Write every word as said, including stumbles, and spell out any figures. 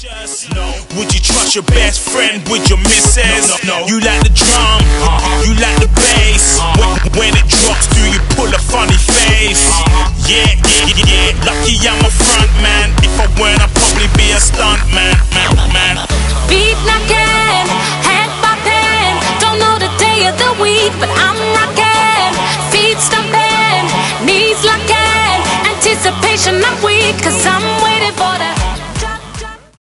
Would you trust your best friend with your missus? No, no. You like the drum, uh-huh. You like the bass. uh-huh. when, when it drops, do you pull a funny face? uh-huh. Yeah, yeah, yeah. Lucky I'm a front man. If I weren't, I'd probably be a stunt man, man, man. Beat knocking, head bopping. Don't know the day of the week, but I'm rocking. Feet stomping, knees locking. Anticipation I'm weak, cause I'm waiting for the